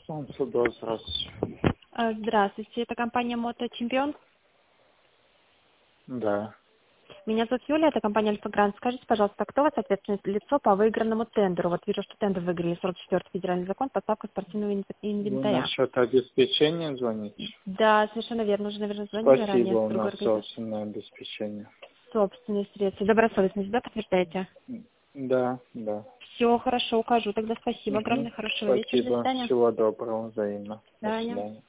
Солнцедор, здравствуйте. Здравствуйте, это компания «Моточемпион». Да. Меня зовут Юлия, это компания «Альфа-Грант». Скажите, пожалуйста, кто у вас ответственное лицо по выигранному тендеру? Вот вижу, что тендер выиграли 44-й федеральный закон, поставка спортивного Вы инвентаря. насчет обеспечения звоните? Да, совершенно верно. Уже, наверное, звонили Спасибо, ранее с у другой нас организацией. собственное обеспечение. Собственные средства. Добросовестность, да, подтверждаете? Да, да. Все, хорошо, укажу. Тогда спасибо Угу. огромное, хорошего вечера. До Спасибо. свидания. Всего доброго, взаимно. До До свидания. свидания.